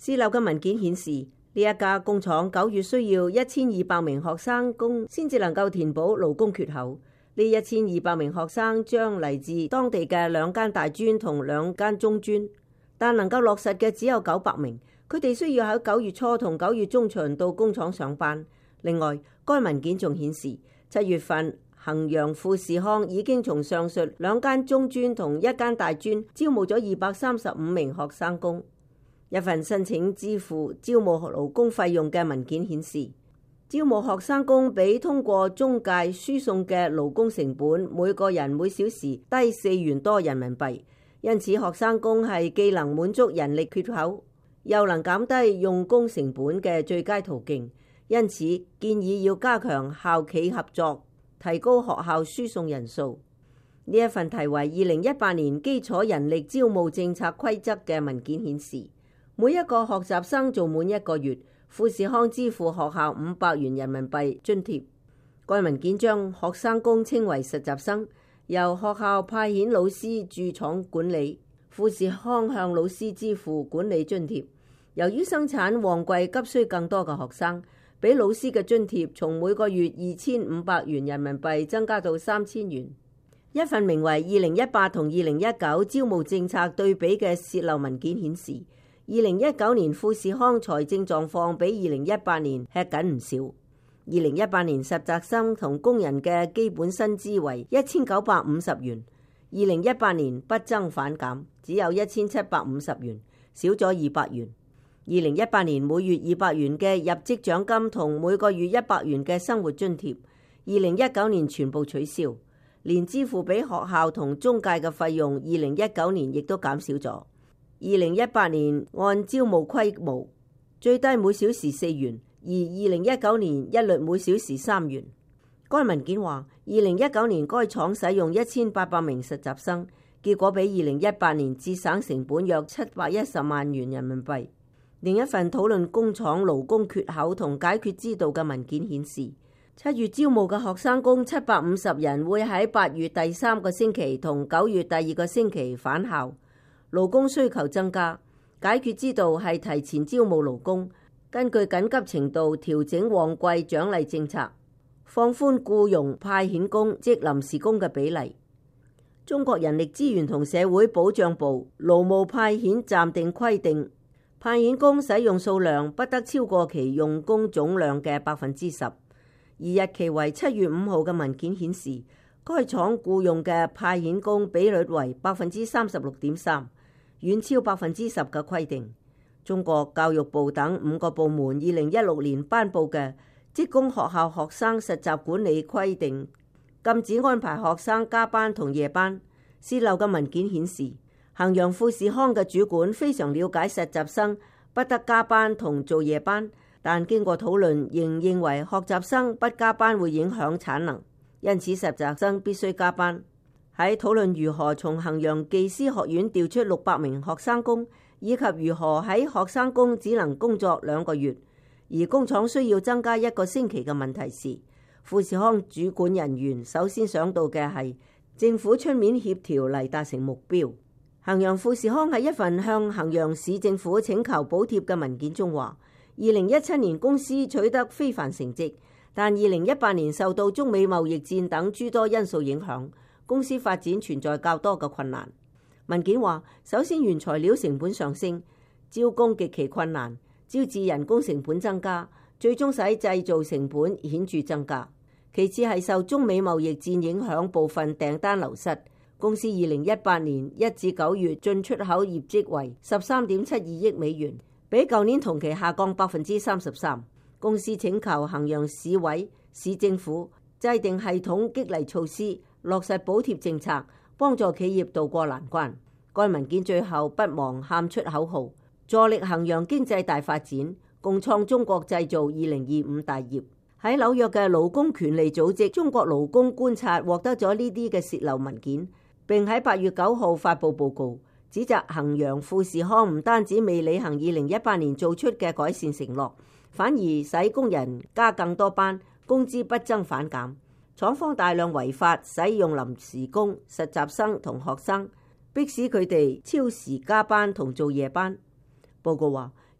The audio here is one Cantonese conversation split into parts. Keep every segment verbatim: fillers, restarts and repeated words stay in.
洩漏嘅文件顯示，呢一家工廠九月需要一千二百名學生工先至能夠填補勞工缺口。呢一千二百名學生將嚟自當地嘅兩間大專同兩間中專，但能夠落實嘅只有九百名。佢哋需要喺九月初同九月中旬到工廠上班。另外，該文件仲顯示，七月份衡陽富士康已經從上述兩間中專同一間大專招募咗二百三十五名學生工。一份申請支付招募勞工費用嘅文件顯示，招募學生工比通過中介輸送嘅勞工成本每個人每小時低四元多人民幣，因此學生工係既能滿足人力缺口，又能減低用工成本嘅最佳途徑。因此建議要加強校企合作，提高學校輸送人數。呢一份題為二零一八年基礎人力招募政策規則嘅文件顯示，每一個學習生做滿一個月，富士康支付學校五百元人民幣津貼。該文件將學生工稱為實習生，由學校派遣老師駐廠管理，富士康向老師支付管理津貼。由於生產旺季急需更多嘅學生，俾老師嘅津貼從每個月二千五百元人民幣增加到三千元。一份名為二零一八同二零一九招募政策對比嘅洩漏文件顯示，二零一九年富士康財政狀況比二零一八年吃緊唔少。二零一八年實習生同工人嘅基本薪資為一千九百五十元，二零一八年不增反減，只有一千七百五十元，少咗二百元。二零一八年每月二百元嘅入職獎金同每個月一百元嘅生活津貼，二零一九年全部取消，連支付俾學校同中介嘅費用，二零一九年亦都減少咗。二零一八年按招募規模，最低每小時四元，而二零一九年一律每小時三元。該文件話，二零一九年該廠使用一千八百名實習生，結果比二零一八年節省成本約七百一十萬元人民幣。另一份討論工廠勞工缺口同解決之道嘅文件顯示，七月招募嘅學生工七百五十人會喺八月第三個星期同九月第二個星期返校。勞工需求增加，解決之道係提前招募勞工，根據緊急程度調整旺季獎勵政策，放寬僱傭派遣工即臨時工嘅比例。中國人力資源同社會保障部勞務派遣暫定規定，派遣工使用數量不得超過其用工總量嘅百分之十，而日期為七月五號嘅文件顯示，該廠僱用嘅派遣工比率為百分之三十六點三，遠超百分之十嘅規定。中國教育部等五個部門二零一六年頒布嘅職工學校學生實習管理規定，禁止安排學生加班同夜班。洩漏嘅文件顯示，衡陽富士康嘅主管非常了解實習生不得加班同做夜班，但經過討論仍認為學習生不加班會影響產能，因此實習生必須加班。喺討論如何從衡陽技師學院調出六百名學生工，以及如何喺學生工只能工作兩個月，而工廠需要增加一個星期嘅問題時，富士康主管人員首先想到嘅係政府出面協調嚟達成目標。衡陽富士康喺一份向衡陽市政府請求補貼嘅文件中話，二零一七年公司取得非凡成績，但二零一八年受到中美貿易戰等諸多因素影響，公司發展存在較多嘅困難。文件話，首先原材料成本上升，招工極其困難，招致人工成本增加，最終使製造成本顯著增加。其次係受中美貿易戰影響，部分訂單流失。公司二零一八年一至九月進出口業績為十三點七二億美元，比舊年同期下降百分之三十三。公司請求衡陽市委市政府制定系統激勵措施，落實補貼政策，幫助企業渡過難關。該文件最後不忘喊出口號，助力衡陽經濟大發展，共創中國製造二零二五大業。喺紐約嘅勞工權利組織中國勞工觀察獲得咗呢啲嘅洩漏文件，並喺八月九號發布報告，指責衡陽富士康唔單止未履行二零一八年做出嘅改善承諾，反而使工人加更多班，工資不增反減。廠方大量違法使用臨時工、實習生同學生，迫使佢哋超時加班同做夜班。報告話，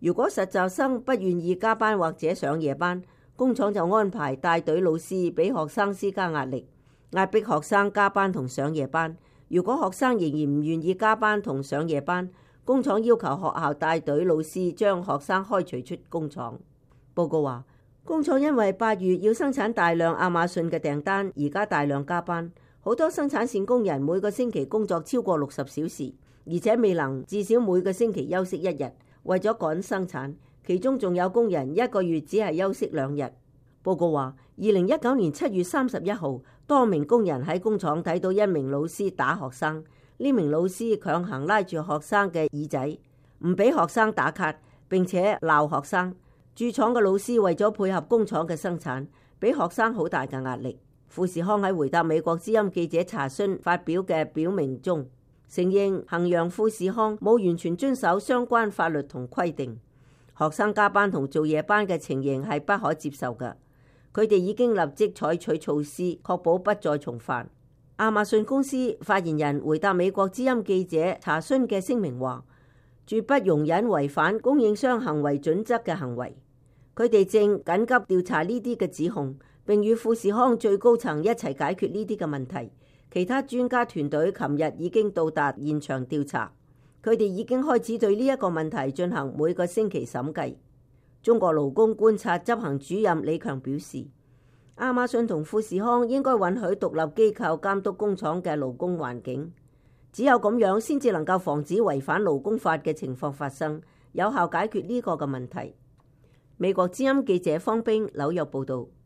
如果實習生不願意加班或者上夜班，工廠就安排帶隊老師俾學生施加壓力，壓迫學生加班同上夜班。如果學生仍然唔願意加班同上夜班，工廠要求學校帶隊老師將學生開除出工廠。報告話，工廠因為八月要生產大量亞馬遜嘅訂單，而家大量加班。好多生產線工人每個星期工作超過六十小時，而且未能至少每個星期休息一日，為咗趕生產。其中仲有工人一個月只係休息兩日。報告話，二零一九年七月三十一號，多名工人喺工廠睇到一名老師打學生。呢名老師強行拉住學生嘅耳仔，唔俾學生打卡，並且鬧學生。駐廠嘅老師為咗配合工廠嘅生產，俾學生好大嘅壓力。富士康喺回答美國之音記者查詢發表嘅表明中，承認衡陽富士康冇完全遵守相關法律同規定，學生加班同做夜班嘅情形係不可接受嘅。佢哋已經立即採取措施，確保不再重犯。亞馬遜公司發言人回答美國之音記者查詢嘅聲明話，絕不容忍違反供應商行為準則嘅行為。佢哋正緊急調查呢啲嘅指控，並與富士康最高層一齊解決呢啲嘅問題。其他專家團隊琴日已經到達現場調查，佢哋已經開始對呢一個問題進行每個星期審計。中國勞工觀察執行主任李強表示，亞馬遜同富士康應該允許獨立機構監督工廠嘅勞工環境，只有咁樣先至能夠防止違反勞工法嘅情況發生，有效解決呢個嘅問題。美國之音記者方冰紐約報道。